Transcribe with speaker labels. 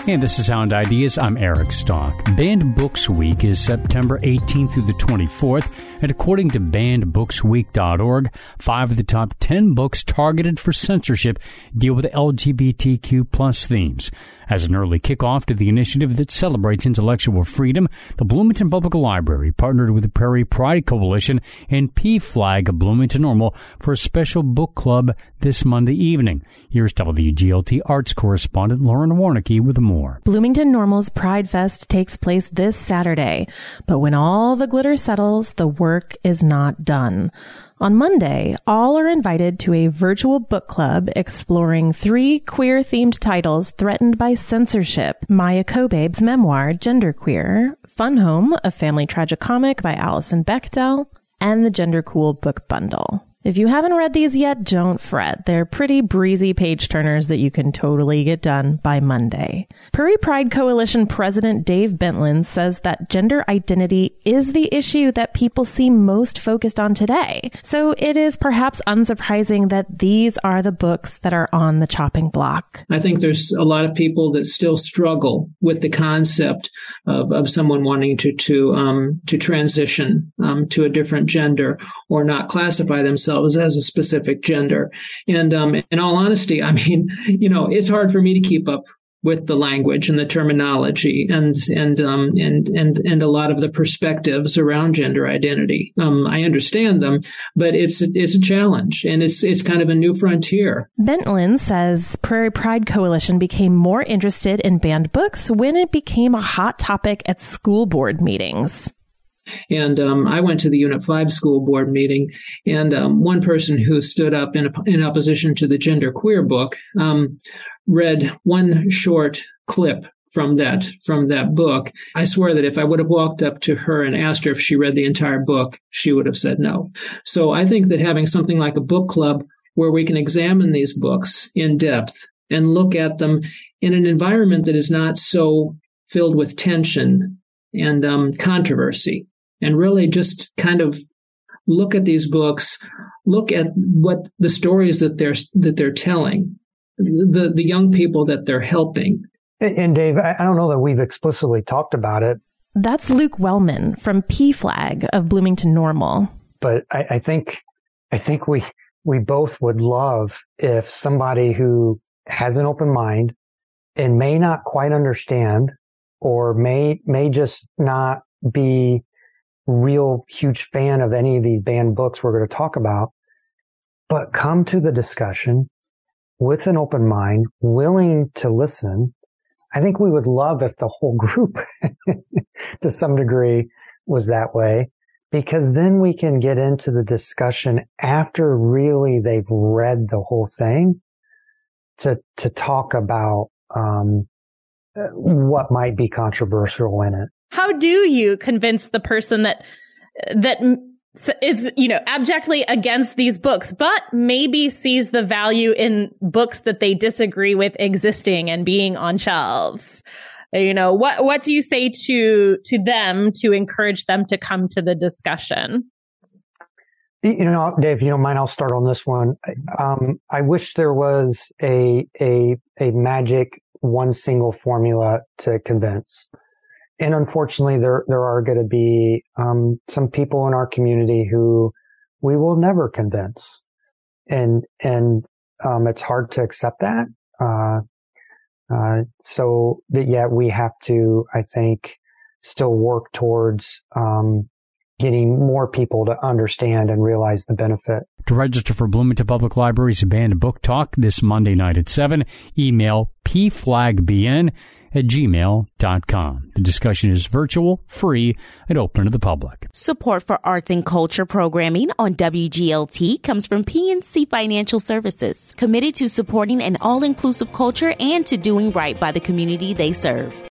Speaker 1: And this is Sound Ideas. I'm Eric Stock. Banned Books Week is September 18th through the 24th. And according to bannedbooksweek.org, 5 of the top 10 books targeted for censorship deal with LGBTQ plus themes. As an early kickoff to the initiative that celebrates intellectual freedom, the Bloomington Public Library partnered with the Prairie Pride Coalition and PFLAG of Bloomington Normal for a special book club this Monday evening. Here's WGLT Arts correspondent Lauren Warnicki with more.
Speaker 2: Bloomington Normal's Pride Fest takes place this Saturday, but when all the glitter settles, the work is not done. On Monday, all are invited to a virtual book club exploring 3 queer-themed titles threatened by censorship: Maya Kobabe's memoir, Genderqueer, Fun Home, a family tragicomic by Alison Bechdel, and the Gendercool book bundle. If you haven't read these yet, don't fret. They're pretty breezy page-turners that you can totally get done by Monday. Prairie Pride Coalition President Dave Bentland says that gender identity is the issue that people seem most focused on today. So it is perhaps unsurprising that these are the books that are on the chopping block.
Speaker 3: I think there's a lot of people that still struggle with the concept of someone wanting to transition to a different gender or not classify themselves as a specific gender. And in all honesty, I mean, it's hard for me to keep up with the language and the terminology and a lot of the perspectives around gender identity. I understand them, but it's a challenge, and it's kind of a new frontier.
Speaker 2: Bentland says Prairie Pride Coalition became more interested in banned books when it became a hot topic at school board meetings.
Speaker 3: And I went to the Unit 5 school board meeting, and one person who stood up in opposition to the Genderqueer book read one short clip from that book. I swear that if I would have walked up to her and asked her if she read the entire book, she would have said no. So I think that having something like a book club where we can examine these books in depth and look at them in an environment that is not so filled with tension and controversy, and really just kind of look at these books, look at what the stories that they're telling, the young people that they're helping.
Speaker 4: And Dave, I don't know that we've explicitly talked about it.
Speaker 2: That's Luke Wellman from PFLAG of Bloomington Normal.
Speaker 4: But I think we both would love if somebody who has an open mind and may not quite understand or may just not be real huge fan of any of these banned books we're going to talk about, but come to the discussion with an open mind, willing to listen. I think we would love if the whole group to some degree was that way, because then we can get into the discussion after really they've read the whole thing to talk about what might be controversial in it.
Speaker 5: How do you convince the person that is, abjectly against these books, but maybe sees the value in books that they disagree with existing and being on shelves? What do you say to them to encourage them to come to the discussion?
Speaker 4: Dave, if you don't mind, I'll start on this one. I wish there was a magic one single formula to convince. And unfortunately, there are going to be some people in our community who we will never convince, and it's hard to accept that. So that yet we have to, I think, still work towards getting more people to understand and realize the benefit.
Speaker 1: To register for Bloomington Public Library's Banned Book Talk this Monday night at 7, email pflagbn@gmail.com. The discussion is virtual, free, and open to the public.
Speaker 6: Support for arts and culture programming on WGLT comes from PNC Financial Services, committed to supporting an all-inclusive culture and to doing right by the community they serve.